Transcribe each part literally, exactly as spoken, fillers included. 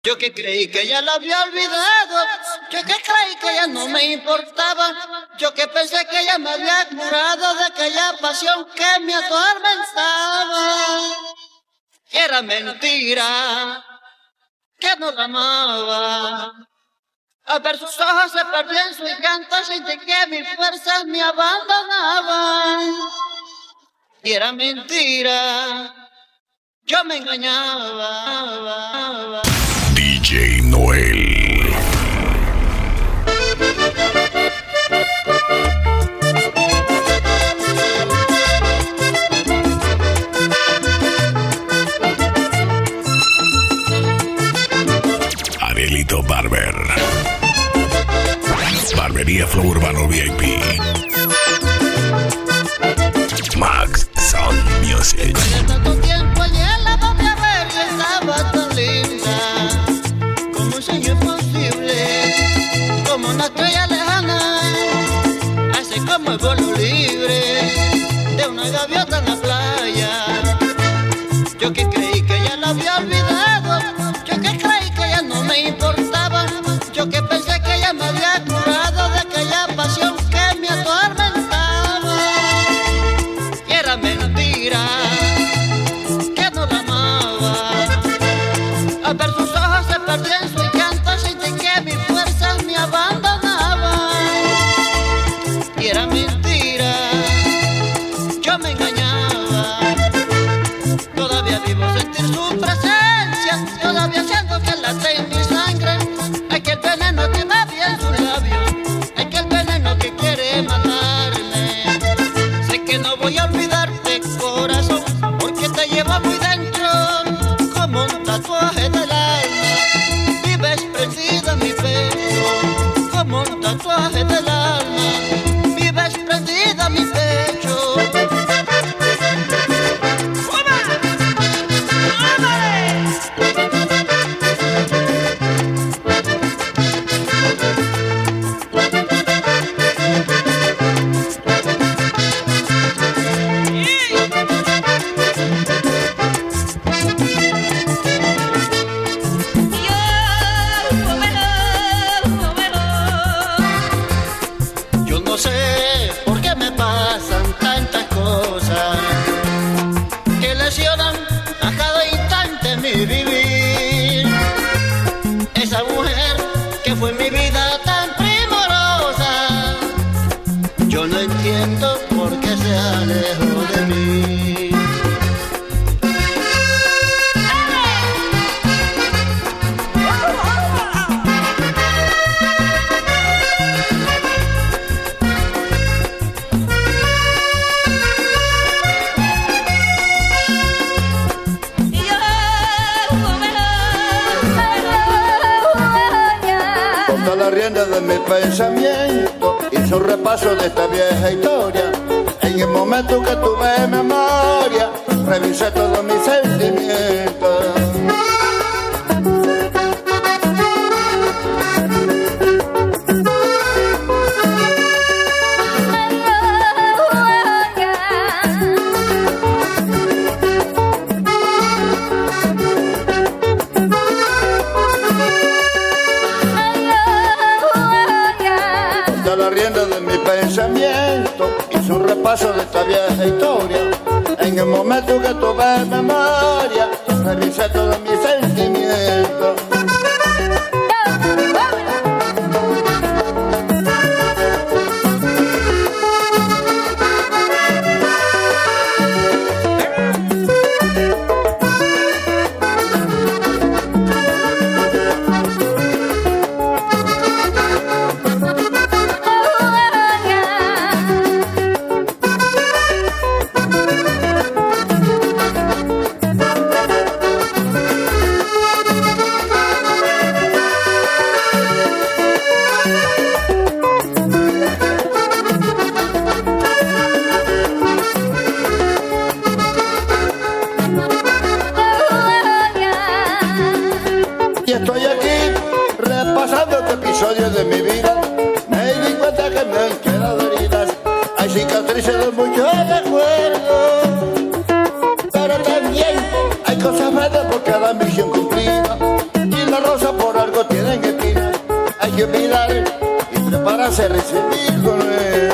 Yo que creí que ya la había olvidado, yo que creí que ya no me importaba, yo que pensé que ya me había curado de aquella pasión que me atormentaba. Era mentira, que no la amaba. Al ver sus ojos se perdió en su encanto, sentí que mis fuerzas me abandonaban. Y era mentira, yo me engañaba. D J Noel. Arelito Barber. Barbería Flow Urbano V I P. Max Sound Music. Hace tanto tiempo ayer la volví a ver y estaba tan linda, como un sueño imposible, como una estrella lejana, así como el vuelo libre de una gaviota en la playa. Yo que creí que ya la había olvidado, yo que creí que ya no me importaba, yo que pensé que ya me había curado de aquella pasión que me atormentaba. Y era mentira, que no la amaba. Al ver sus ojos se perdió en su encanto, sentí que mis fuerzas me abandonaban. Y era mentira, yo me engañaba. Todavía vivo sentir su presencia, todavía siento que late en mi sangre. Hay que el veneno que me había en sus labios, hay que el veneno que quiere matarme. Sé que no voy a olvidarte, corazón, porque te llevo muy dentro, como un tatuaje del alma. Vives prendida en mi pecho, como un tatuaje del alma. Vives prendida en mi pecho. Yo no sé por qué me pasan tantas cosas que lesionan a cada instante mi vivir. Esa mujer que fue mi vida tan primorosa, yo no entiendo por qué se alejó de mí. Tomé la rienda de mi pensamiento, hice un repaso de esta vieja historia. En el momento que tuve memoria, revisé todos mis sentimientos. La rienda de mi pensamiento, hice un repaso de esta vieja historia. En el momento que tuve memoria, revisé todos mis sentimientos. Y estoy aquí repasando este episodio de mi vida. Me di cuenta que me han quedado heridas, hay cicatrices de muchos recuerdos, pero también hay cosas buenas por cada misión cumplida. Y la rosa rosas por algo tienen espinas. Hay que mirar y prepararse a recibir con él.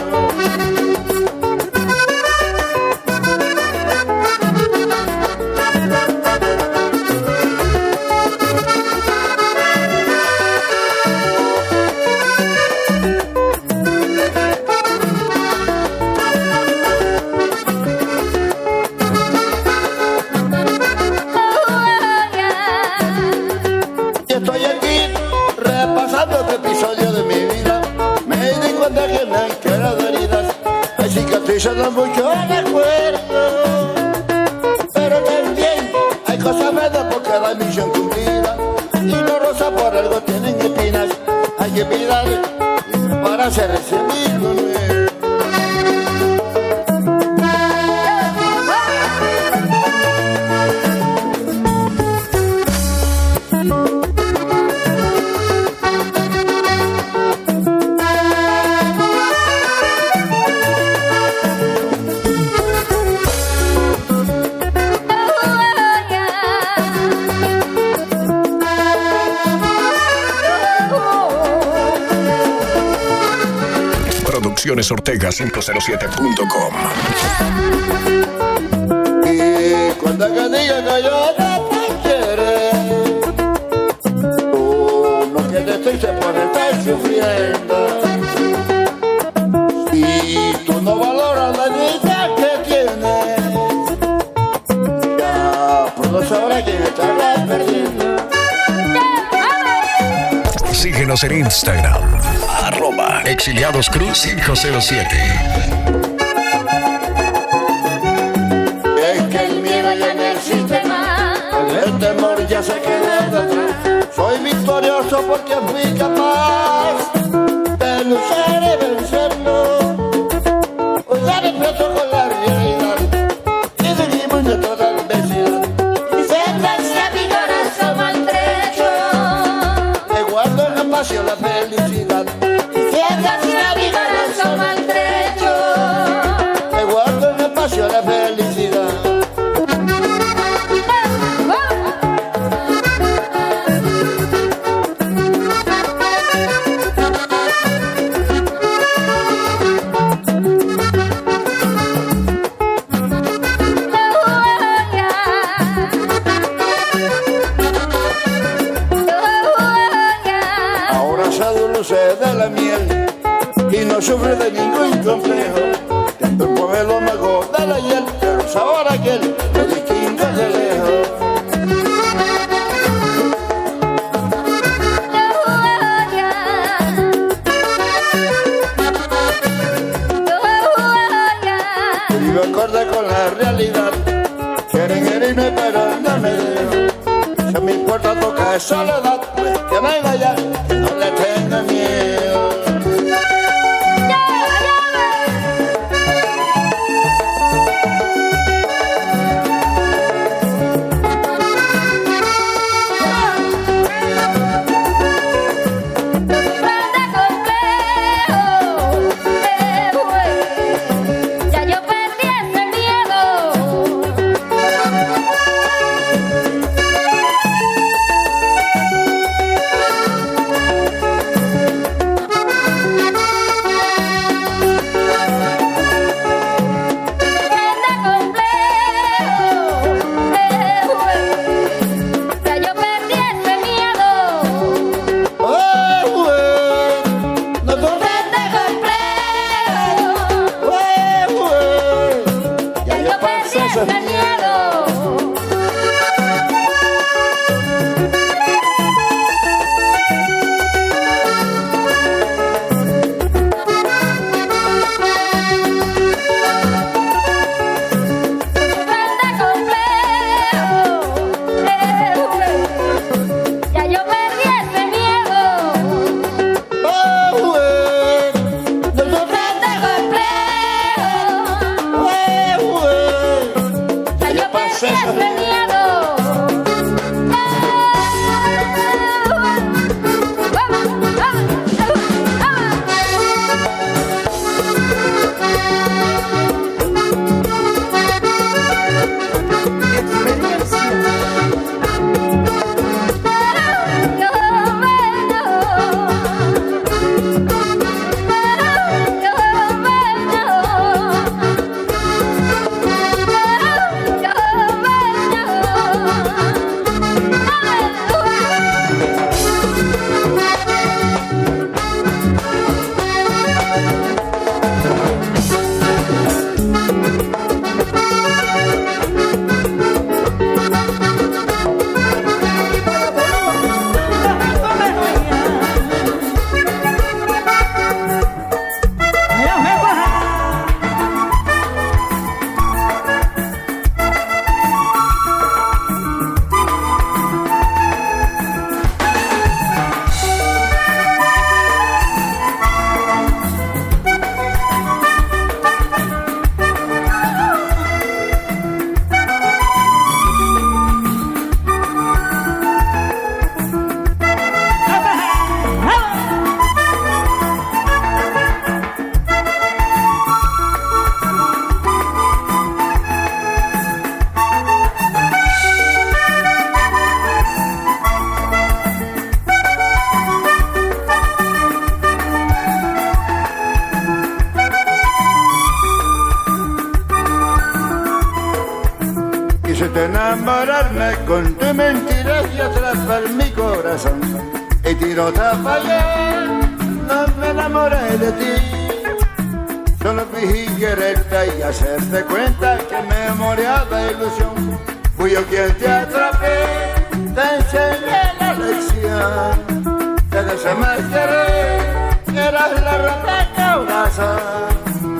Yo no mucho recuerdo, pero también hay cosas buenas porque la misión cumplida. Y los rosas por algo tienen espinas. Hay que mirar y prepararse a recibir lo nuevo. Ortega cinco cero siete punto com. Y cuando que diga que yo no te quiero, tú no quieres triste por estar sufriendo. Si tú no valoras la vida que tienes, ya pronto sabrás quién estará perdiendo. Síguenos en Instagram, arroba Exiliados Cruz cinco cero siete. Es que el miedo ya no existe más, el temor ya se quedó atrás. Soy victorioso porque fui capaz de luchar y vencerlo. Usar el peso con la realidad y vivimos nuestra adversidad. Y siéntanse a mi corazón maltrecho, Te guardo en la pasión la felicidad. siéntanse a mi corazón maltrecho. Te guardo en el espacio la felicidad. Ahora se dulce de la miel y no sufre de ningún complejo. El pueblo mejor de la hiel, pero sabor aquel lo distingue de lejos. Vivo acorde con la realidad. Quieren herirme pero no me dejo. Si a mi puerta toca soledad, pues que me vaya, que no le tenga miedo. atrapa en mi corazón y tiro a fallar. No me enamoré de ti, solo fingí quererte y hacerte cuenta que me moría de ilusión. Fui yo quien te atrapé, te enseñé la lección. Te deseo más querer, eras la rata corazón.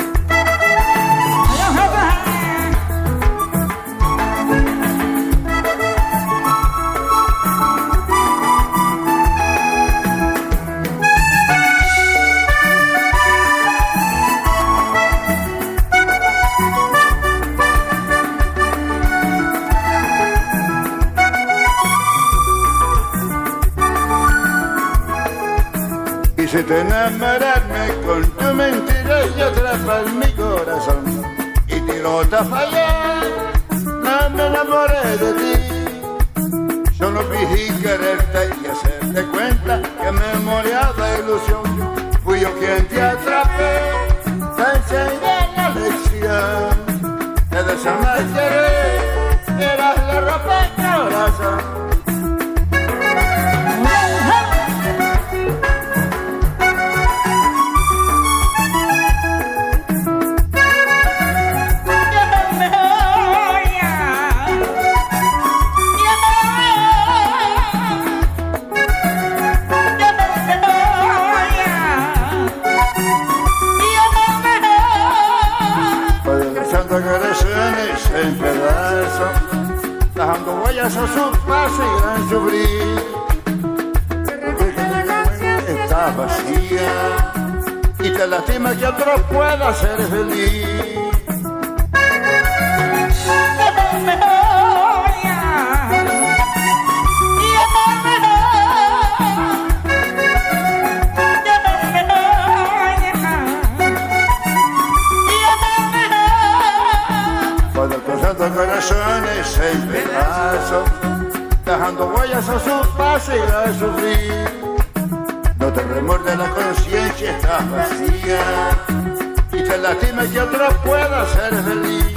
Quisiste enamorarme con tu mentira y atrapas mi corazón y tiro a fallar. No me enamoré de ti, solo fingí quererte y hacerte cuenta que me moría de ilusión. Fui yo quien te atrapé, te enseñé la lección. Te deseo más querer, eras la ropa de corazón. En pedazos, dejando huellas a su paso y gran sufrir. Está vacía y te lastima que otro pueda ser feliz. Corazones en pedazos, dejando huellas a su paso y a sufrir. No te remuerde la conciencia, estás vacía y te lastima que otro pueda ser feliz.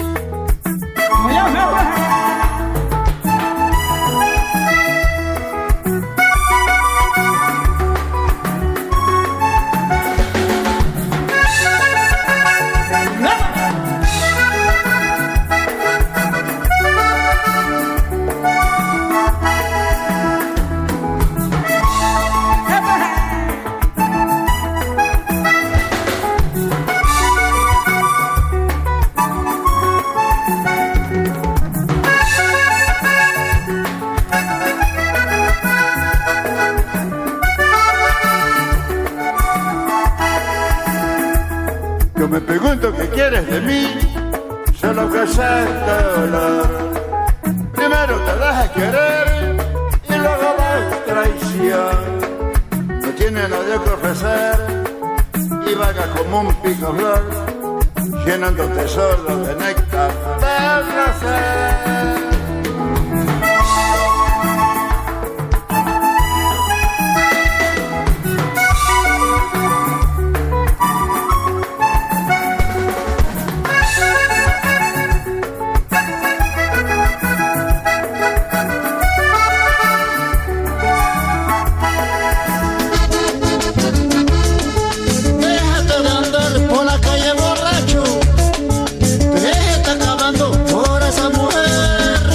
Me pregunto qué quieres de mí, solo causarte dolor. Primero te dejas querer y luego das traición. No tiene nadie que ofrecer y vaga como un picaflor, llenándote solo de néctar de placer. Acabando por esa mujer.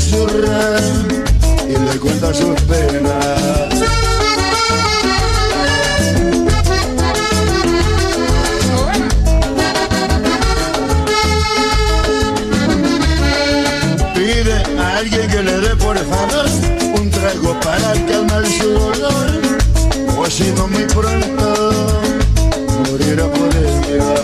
susurra y le cuenta sus penas. Pide a alguien que le dé por favor un trago para calmar su dolor, o si no muy pronto morirá por ella.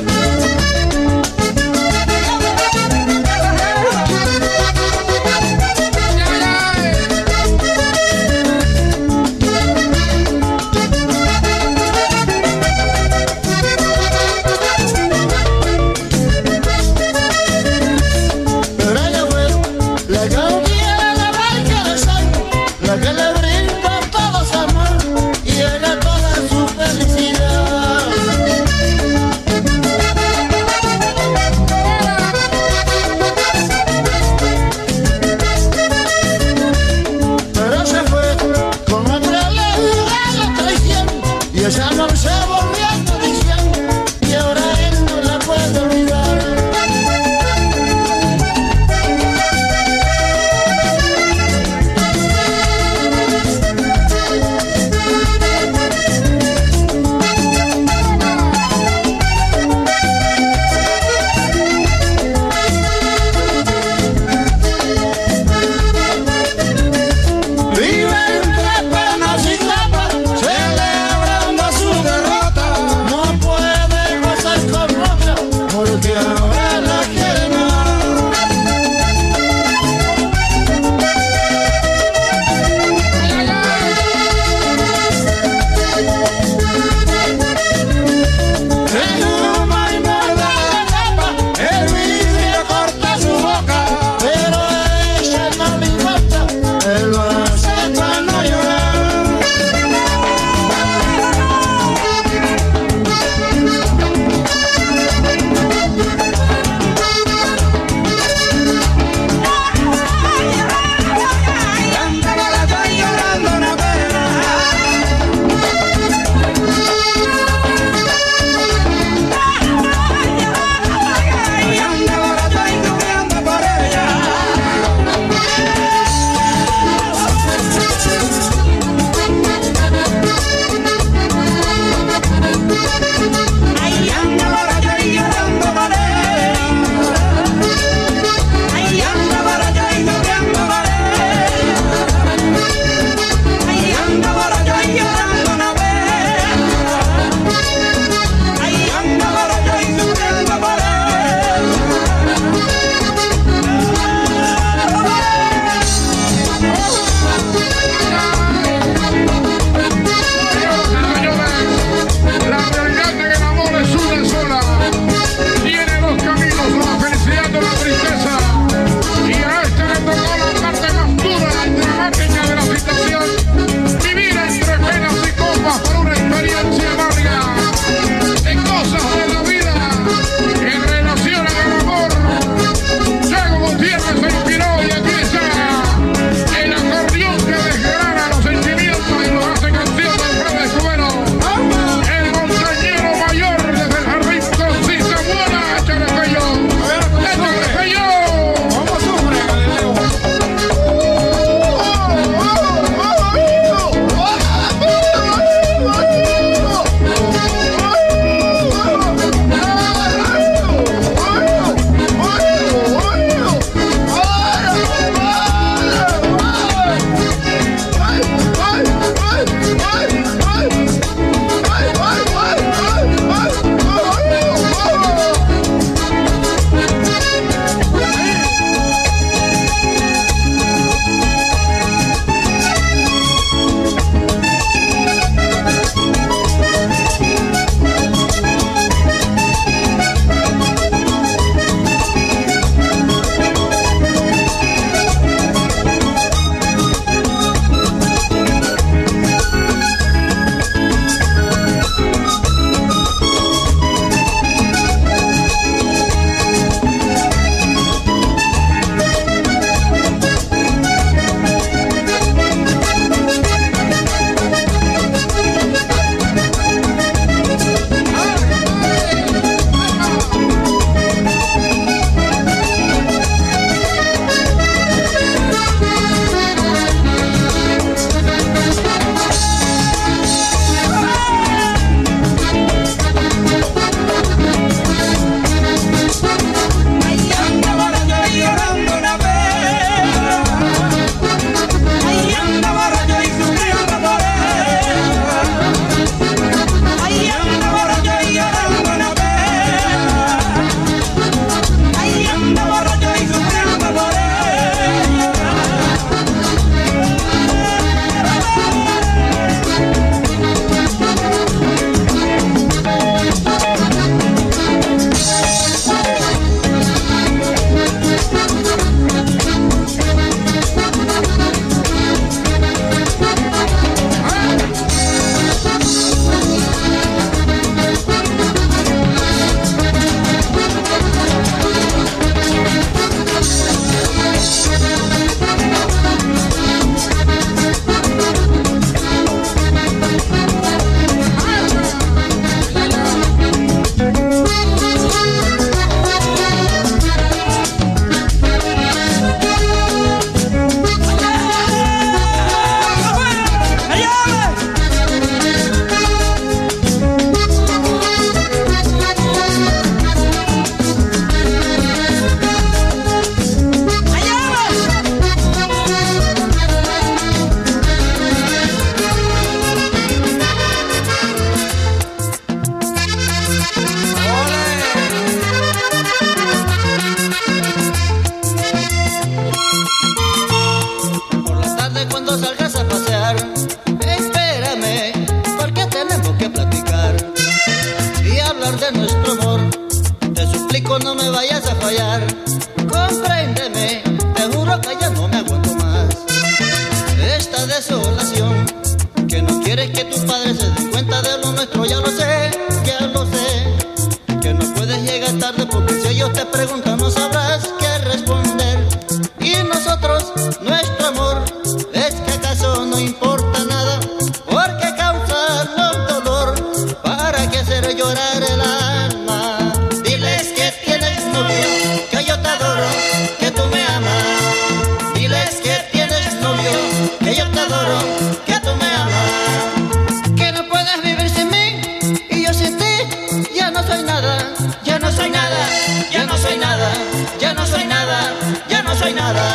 cuando salgas a pasear, espérame, porque tenemos que platicar y hablar de nuestro amor. Te suplico no me vayas a fallar, compréndeme, te juro que ya no me aguanto más. Esta desolación, que no quieres que tus padres se den cuenta de lo nuestro, ya lo sé, ya lo sé. Que no puedes llegar tarde porque si ellos te preguntan no sabrás qué responder. Y nosotros, nuestro amor, es que acaso no importa nada, porque causarnos dolor, para que hacer llorar el alma. Diles que tienes novio, que yo te adoro, que tú me amas. Diles que tienes novio, que yo te adoro, que tú me amas. Que no puedes vivir sin mí, y yo sin ti ya no soy nada, ya no soy nada, ya no soy nada, ya no soy nada, ya no soy nada.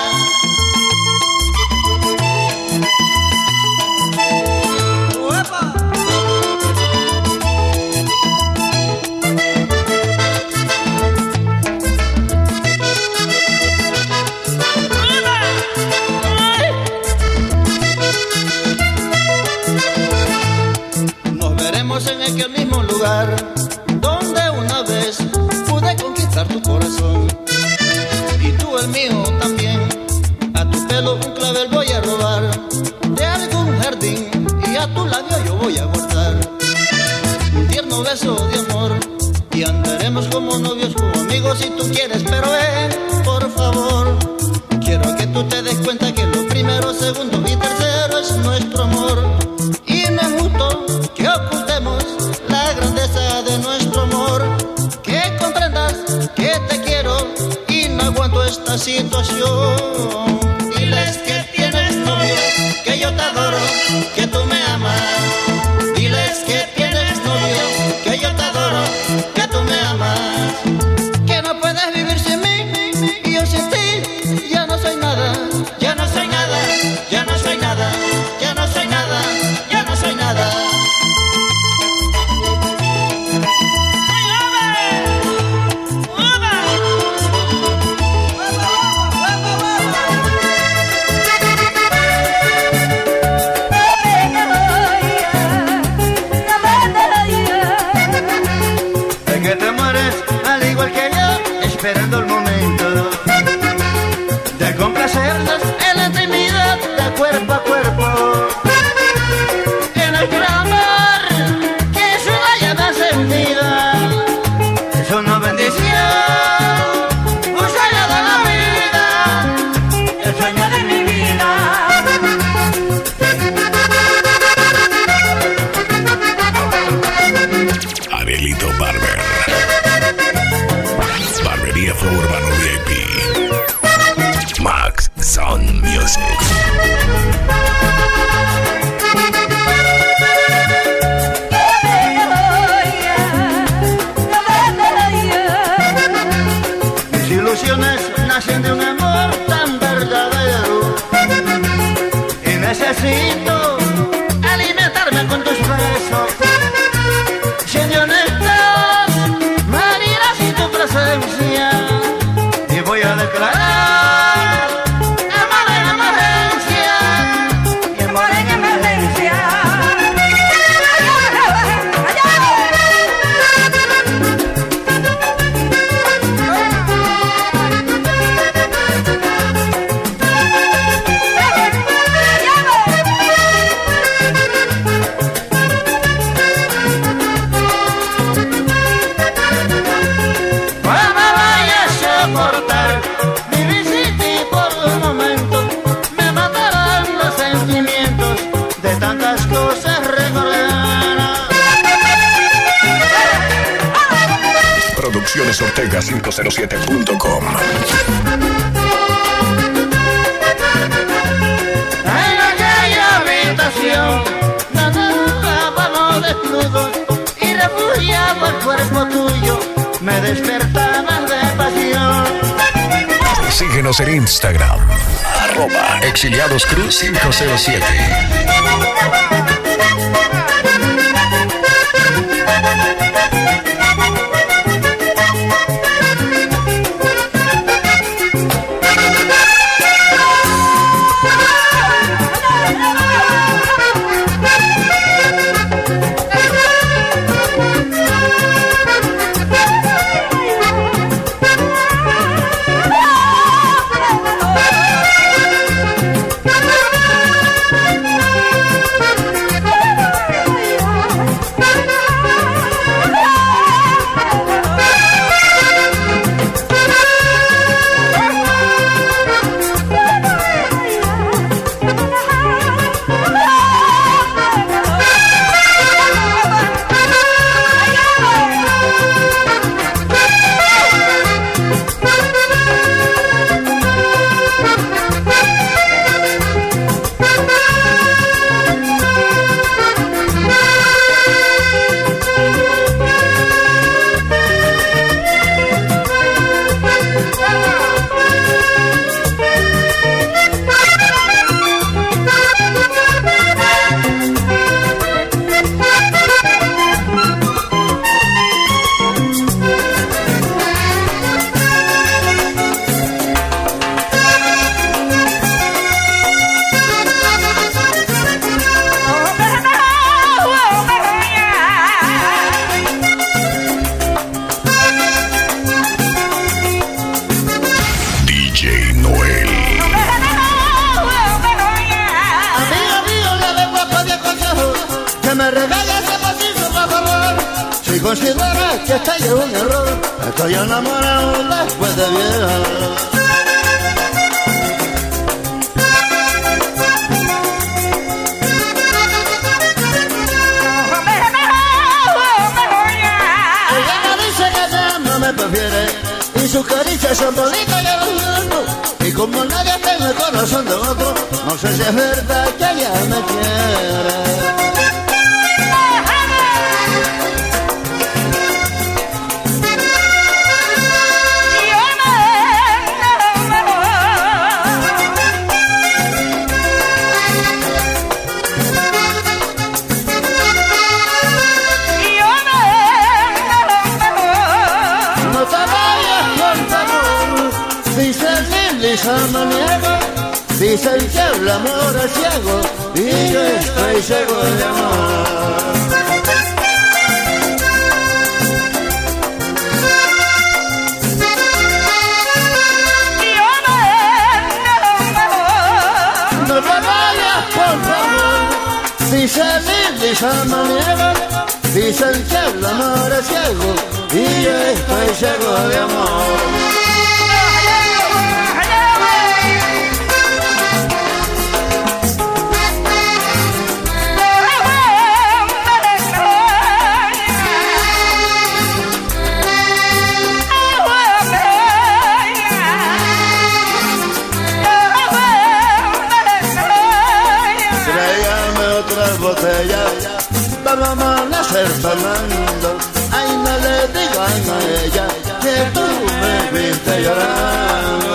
En aquel mismo lugar donde una vez pude conquistar tu corazón, y tú el mío también. A tu pelo un clavel voy a robar de algún jardín, y a tu labio yo voy a guardar un tierno beso de amor, y andaremos como novios, como amigos si tú quieres. Pero eh, por favor, quiero que tú te des cuenta que lo primero, segundo y tercero es nuestro amor, y no es justo que ocultemos la grandeza de nuestro amor. Que comprendas que te quiero y no aguanto esta situación. Diles que tienes novio, que yo te adoro, que tú me amas. Diles que tienes novio, que yo te adoro, que tú me amas. Que no puedes vivir sin mí, y yo sin ti ya no soy nada, ya no soy nada, ya no soy nada, ya no soy nada, ya no soy nada. Esperando el momento de complacernos en la intimidad de cuerpo a cuerpo, en nuestro amor que es una llama encendida, es una bendición, un sueño de la vida, el sueño de mi vida. Abelito Barber, Barbería Flow Urbano V I P, Max Sound Music. Mis ilusiones nacen de un amor tan verdadero, y necesito alimentarme con tus besos. Siendo honestos, morirá sin tu presencia, y voy a declarar amor en emergencia, y amor en emergencia. Producciones Ortega cinco cero siete punto com. En aquella habitación nadábamos desnudos y refugiado el cuerpo tuyo me despertaban de pasión. Síguenos en Instagram, arroba Exiliados Cruz cinco cero siete. me regale ese pasito, por favor. Si consideras que está en un error, estoy enamorado después de vieja. Me prefiere y sus caricias son bonitas y alucinando, y como nadie tengo el corazón de otro, no sé si es verdad que ella me quiere. Samaniego, dicen que el amor es ciego y yo estoy ciego de amor. No te vayas, por favor, dicen Lili Samaniego, dicen que el amor es ciego y yo estoy ciego de amor. Botella, vamos a amanecer tomando. Ay, no le digan a ella que tú me viste llorando.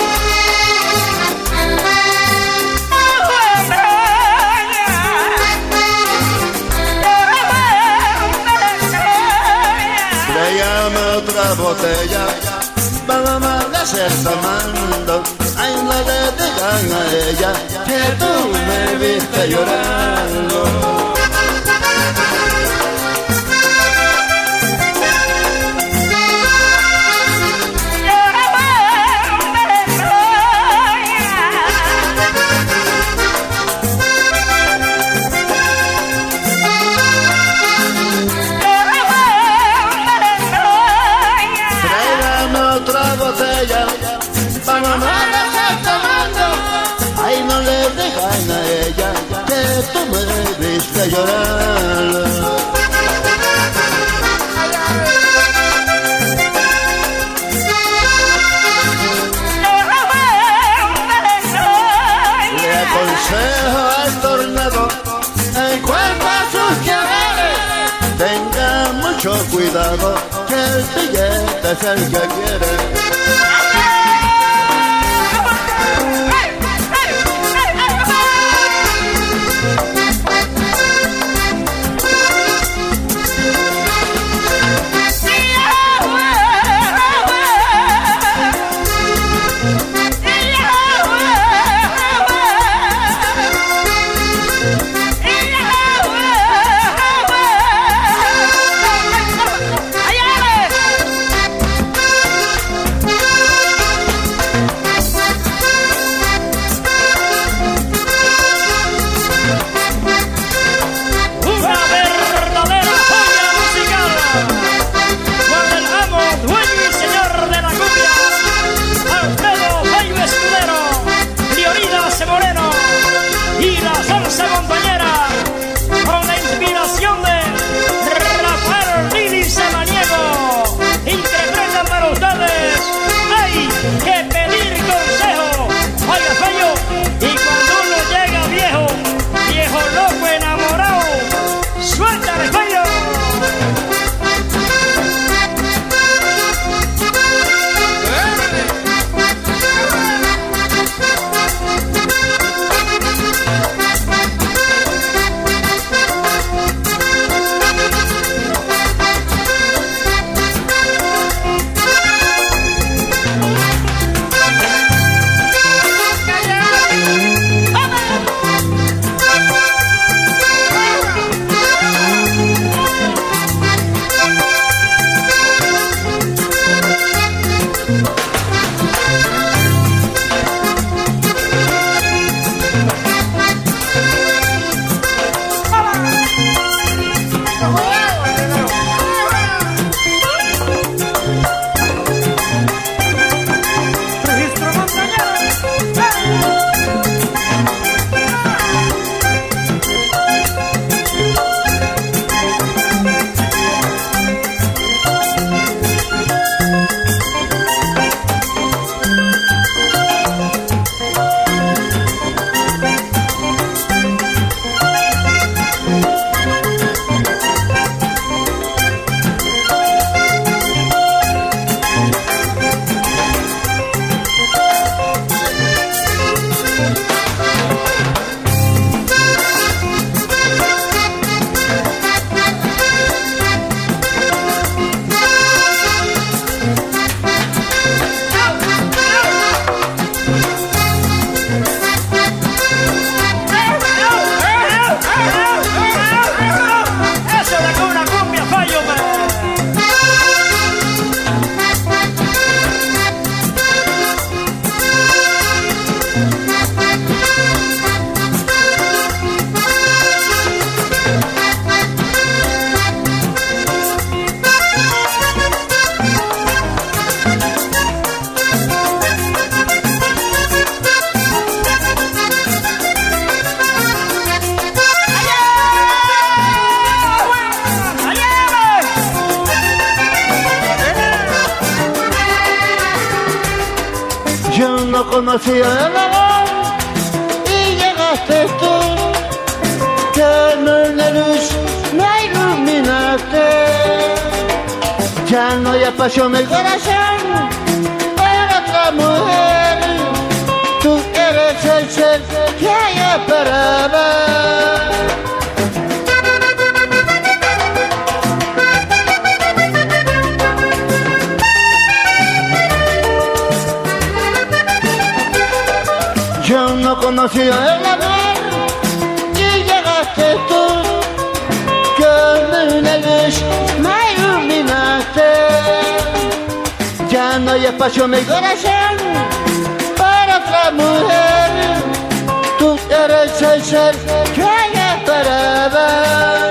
Tráigame otra botella, vamos a amanecer tomando. Ay, no le digan a ella que tú me viste llorando. Tráigame otra botella, vamos a amanecer tomando. Ay, no le digan a ella que tú me viste llorando. Le aconsejo al tornado, en cuanto a sus quehaceres, tenga mucho cuidado, que el billete es el que quiere. conocía el amor y llegaste tú, que una luz me iluminaste. Ya no hay espacio en mi corazón para otra mujer. Tú eres el ser que yo esperaba. Yo no conocía el amor y llegaste tú, con una luz me iluminaste. Ya no hay espacio en mi corazón para otra mujer. Tú eres el ser que yo esperaba.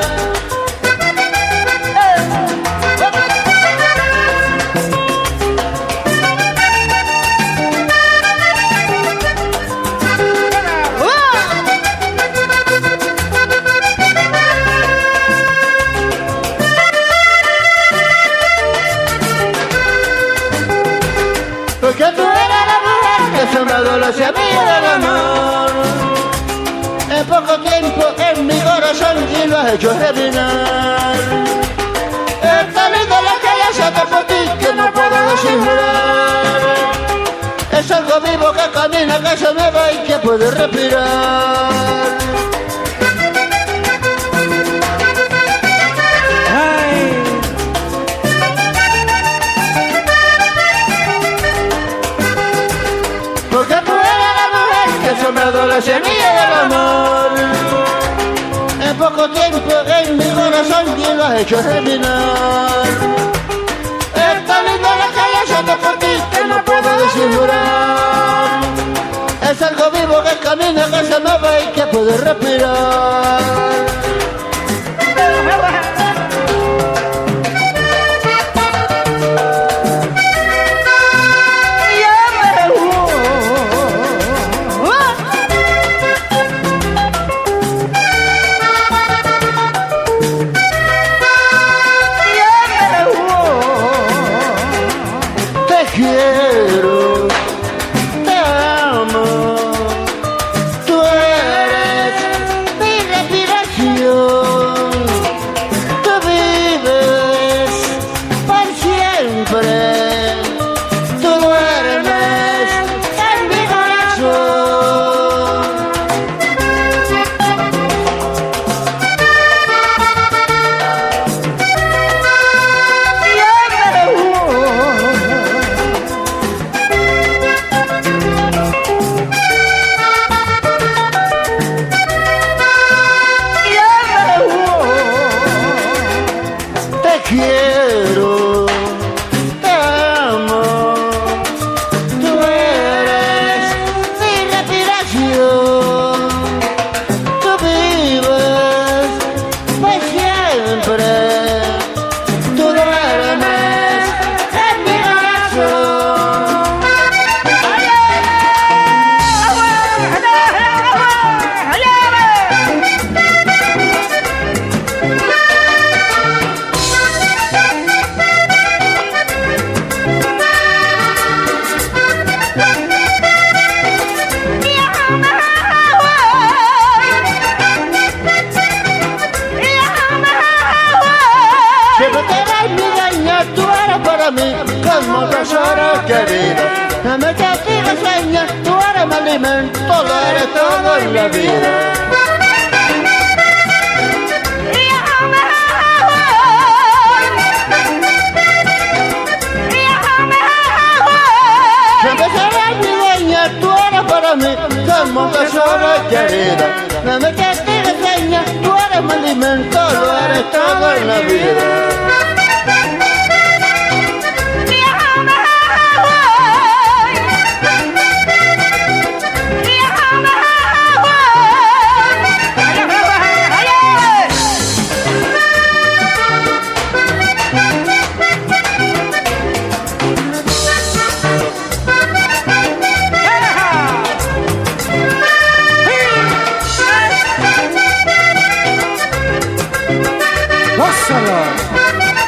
Porque tú eres la mujer que sembrado la semilla del amor. En poco tiempo en mi corazón y lo has hecho germinar. Está linda la que ya se por ti que no puedo descifrar. Es algo vivo que camina, que se me va y que puede respirar. Porque tú eres la mujer que sembrado la semilla del amor. En poco tiempo en mi corazón y lo has hecho germinar. Está linda la calle siendo por ti que no puedo disimular. Es algo vivo que camina, que se me va y que puede respirar. Quiero, te amo, tú eres mi respiración, tú vives por siempre, tú duermes en mi corazón. Quiero, te amo, tú eres mi respiración, tú vives por siempre, tú duermes en mi corazón. Siempre te das mi daña, tú eres para mí como tesoro querido. No me castigas, sueña, tú eres mi alimento, lo eres todo en la vida. Siempre serás mi dueña, tú eres para mí como tesoro querido. No me castigas, sueña, tú eres mi alimento, lo eres todo en la vida. Gózalo.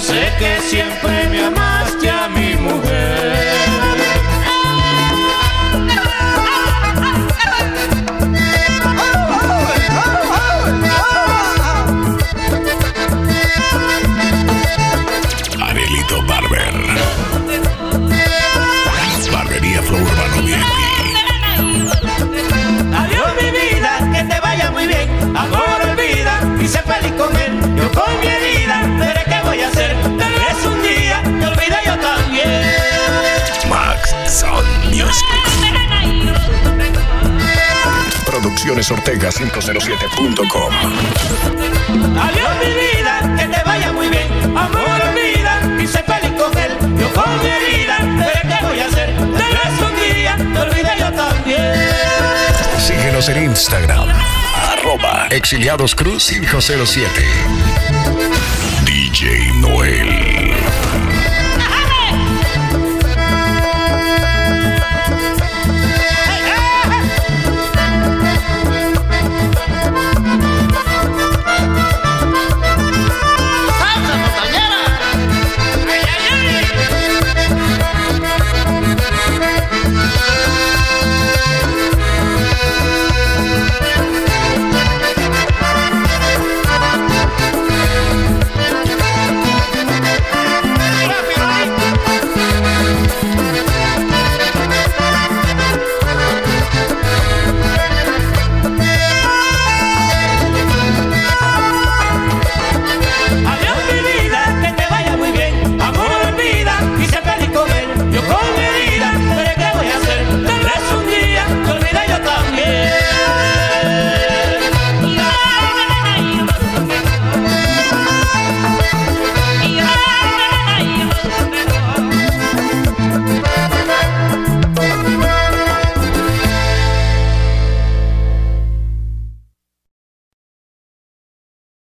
sé que siempre me amaste a mi mujer. Arielito Barber. Barbería Flow Urbano V I P. Adiós mi vida, que te vaya muy bien. Amor, olvida y sé feliz con él. Yo con mi herida veré qué voy a hacer. Tal vez un día te olvide yo también. Max Sound Music. Producciones Ortega cinco cero siete punto com. Adiós mi vida, que te vaya muy bien. Amor, olvida y sé feliz con él. Yo con mi herida veré qué voy a hacer. Tal vez un día te olvide yo también. Síguenos en Instagram, arroba Exiliados Cruz cinco cero siete. D J Noel.